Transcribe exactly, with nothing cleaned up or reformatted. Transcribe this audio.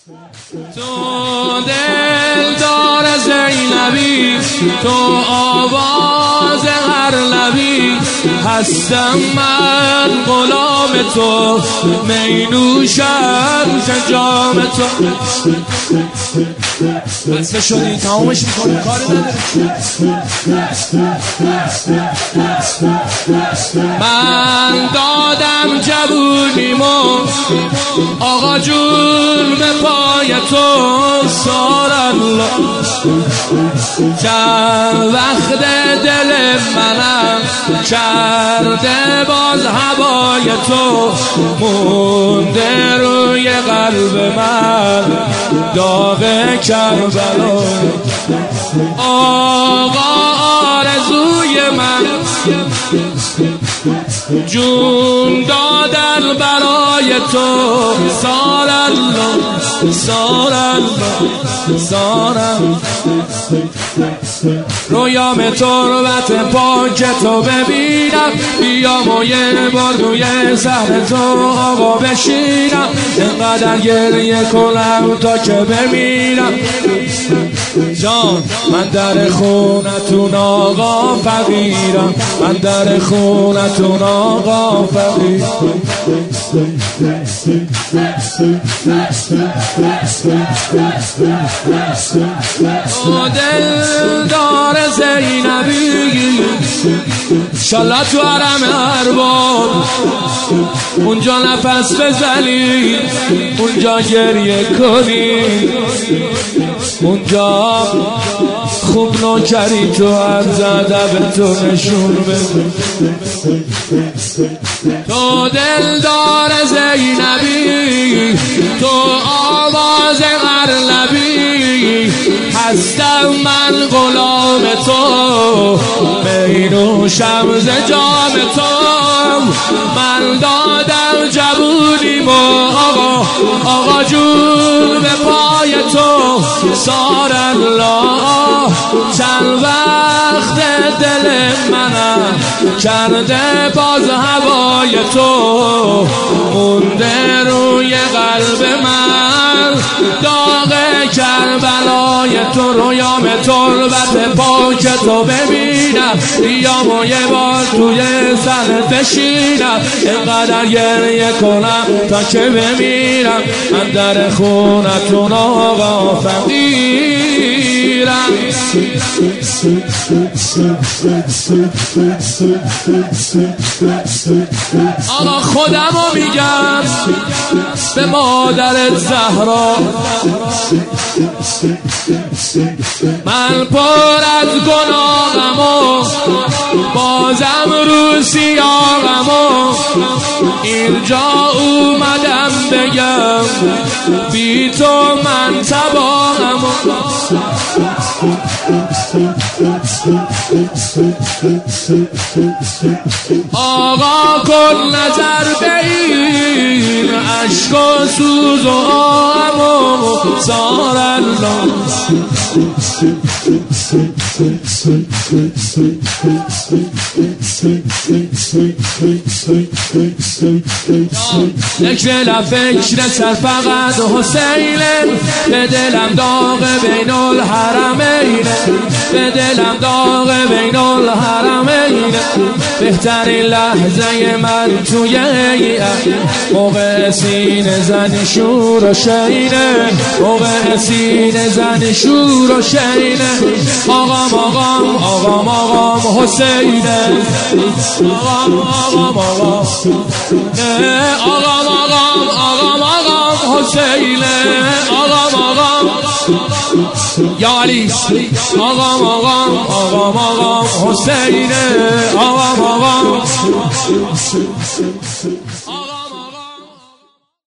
تو دلدار زینبی، تو آواز هر لبی، هستم من غلام تو، می نوشم ز جام تو. بسته شدی تمامش میکنی کاری نداری. من دادم جوونیمو آقا جون به پای تو، سال الله چند وقت دل منم کرده باز هوای تو، مونده روی قلب من داغ کربلا. آقا آرزوی من جون دادن برای تو، سال الله سال الله سال الله. رویام تربت پاک تو ببینم، بیام و یه بار روی سر تو آقا بشینم، اینقدر گریه کنم تا که بمیرم. جان من در خونتون آقا فقیرم، من در خونتون آقا فقیرم. او دلدار زینبی، انشالله تو حرم ارباب اونجا نفس بزنی، اونجا گریه کنی، اونجا خوب نوکری تو عرض ادب تو نشون بده. تو دلدار زینبی، تو آواز هر لبی، هستم من غلام تو، می نوشم ز جام تو. من دادم جوونیمو آقا آقا جون به پای تو، سار الله چند وقت دل منم کرده باز هوای تو، مونده روی قلب من داغ کربلای تو. رویام تربت پاک تو ببینم، بیام و یه بار توی سرت بشینم، اینقدر گریه کنم تا که بمیرم. من در خونتون آقا فقیرم. آقا خودمو میگم به مادرت زهرا، من پر از گناهم و بازم رو سیاهم و اینجا اومدم بگم بی تو من تباهم. آقا کن نظر به این عشق و سوز و آهم و سار الله. فکر فکر سر فقط حسینه، به دلم داغ بین الحرمین، به دلم داغ بین الحرمین. بهترین لحظه من توی موقع سینه زن شور و شینه، موقع سینه زن شور و شینه. آقام آقام آقام آقام حسینه، آقام آقام آقام آقام آقام آقام آقام حسینه، آقام آقام یا علی، آقام آقام آقام آقام حسینه، آقام آقام.